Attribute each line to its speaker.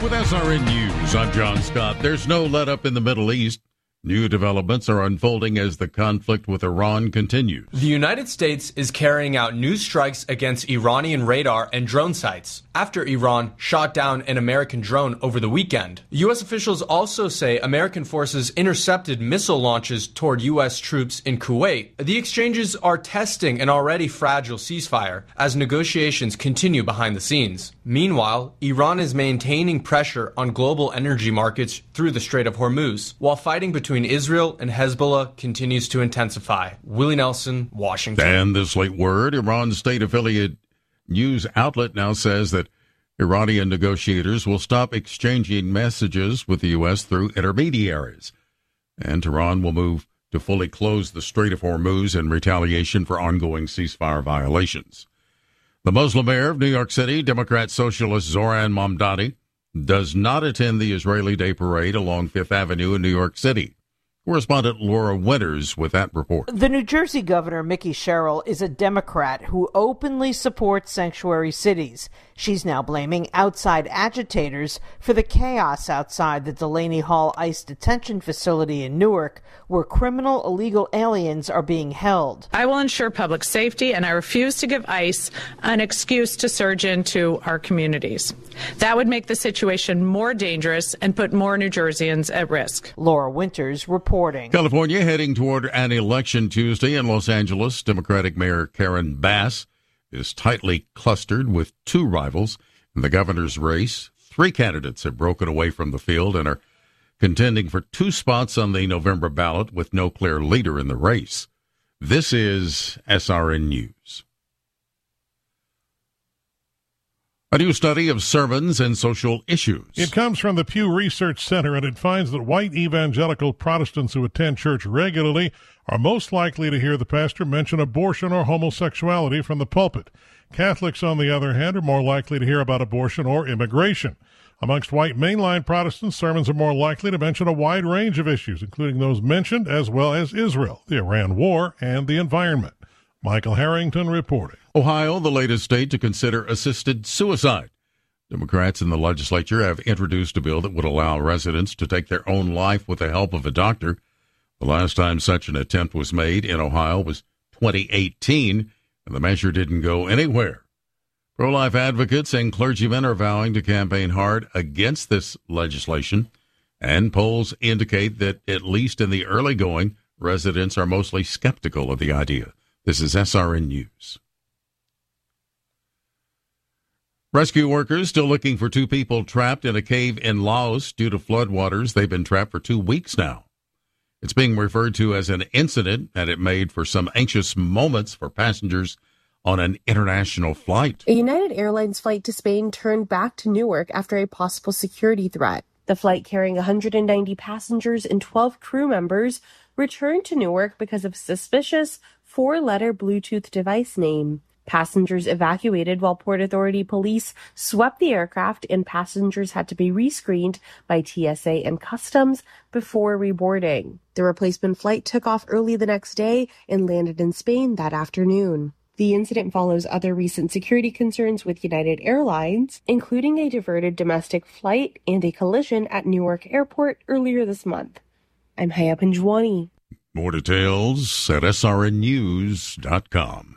Speaker 1: with SRN News. I'm John Scott. There's no let-up in the Middle East. New developments are unfolding as the conflict with Iran continues.
Speaker 2: The United States is carrying out new strikes against Iranian radar and drone sites after Iran shot down an American drone over the weekend. U.S. officials also say American forces intercepted missile launches toward U.S. troops in Kuwait. The exchanges are testing an already fragile ceasefire as negotiations continue behind the scenes. Meanwhile, Iran is maintaining pressure on global energy markets through the Strait of Hormuz, while fighting between Israel and Hezbollah continues to intensify. Willie Nelson, Washington.
Speaker 1: And this late word, Iran's state affiliate news outlet now says that Iranian negotiators will stop exchanging messages with the U.S. through intermediaries. And Tehran will move to fully close the Strait of Hormuz in retaliation for ongoing ceasefire violations. The Muslim mayor of New York City, Democrat Socialist Zoran Mamdani, does not attend the Israeli Day Parade along Fifth Avenue in New York City. Correspondent Laura Winters with that report.
Speaker 3: The New Jersey governor, Mickey Sherrill, is a Democrat who openly supports sanctuary cities. She's now blaming outside agitators for the chaos outside the Delaney Hall ICE detention facility in Newark, where criminal illegal aliens are being held.
Speaker 4: I will ensure public safety, and I refuse to give ICE an excuse to surge into our communities. That would make the situation more dangerous and put more New Jerseyans at risk.
Speaker 3: Laura Winters reporting.
Speaker 1: California heading toward an election Tuesday in Los Angeles. Democratic Mayor Karen Bass is tightly clustered with two rivals in the governor's race. Three candidates have broken away from the field and are contending for two spots on the November ballot with no clear leader in the race. This is SRN News. A new study of sermons and social issues.
Speaker 5: It comes from the Pew Research Center, and it finds that white evangelical Protestants who attend church regularly are most likely to hear the pastor mention abortion or homosexuality from the pulpit. Catholics, on the other hand, are more likely to hear about abortion or immigration. Amongst white mainline Protestants, sermons are more likely to mention a wide range of issues, including those mentioned, as well as Israel, the Iran war, and the environment. Michael Harrington reporting.
Speaker 1: Ohio, the latest state to consider assisted suicide. Democrats in the legislature have introduced a bill that would allow residents to take their own life with the help of a doctor. The last time such an attempt was made in Ohio was 2018, and the measure didn't go anywhere. Pro-life advocates and clergymen are vowing to campaign hard against this legislation, and polls indicate that, at least in the early going, residents are mostly skeptical of the idea. This is SRN News. Rescue workers still looking for two people trapped in a cave in Laos due to floodwaters. They've been trapped for 2 weeks now. It's being referred to as an incident, and it made for some anxious moments for passengers on an international flight.
Speaker 6: A United Airlines flight to Spain turned back to Newark after a possible security threat. The flight carrying 190 passengers and 12 crew members returned to Newark because of suspicious 4-letter Bluetooth device name. Passengers evacuated while Port Authority police swept the aircraft, and passengers had to be rescreened by TSA and Customs before reboarding. The replacement flight took off early the next day and landed in Spain that afternoon. The incident follows other recent security concerns with United Airlines, including a diverted domestic flight and a collision at Newark Airport earlier this month. I'm Haya Panjwani.
Speaker 1: More details at srnnews.com.